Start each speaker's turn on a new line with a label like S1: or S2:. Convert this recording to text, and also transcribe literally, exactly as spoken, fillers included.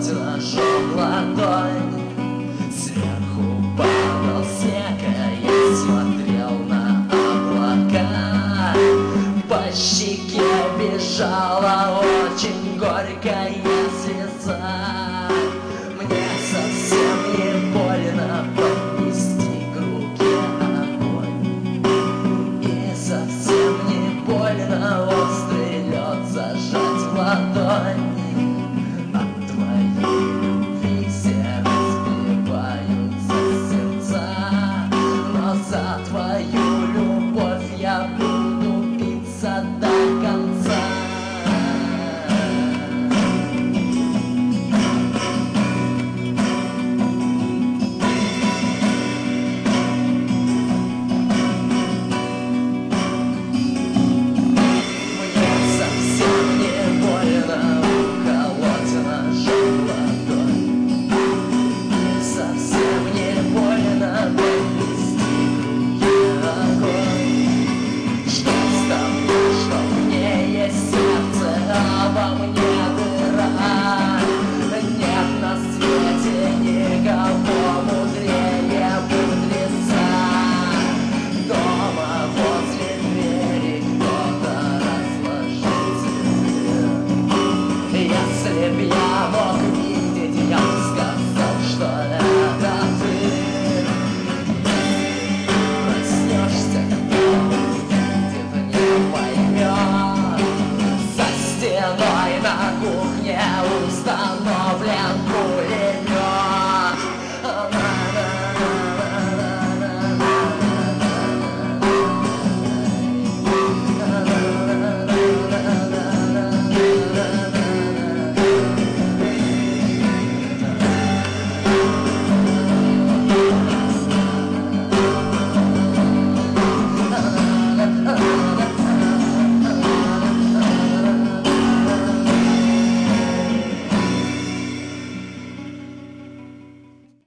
S1: холоден ожог ладонь. Сверху падал снег, а я смотрел на облака. По щеке бежала очень горькая слеза. Мне совсем не больно поднести к руке огонь, и совсем не больно острый лед зажать в ладонь. От твоей любви все разбиваются сердца, но за твою любовь я буду биться до конца. Если б я мог видеть, я бы сказал, что это ты. Проснешься, кто увидит, не поймет. За стеной на кухне установлен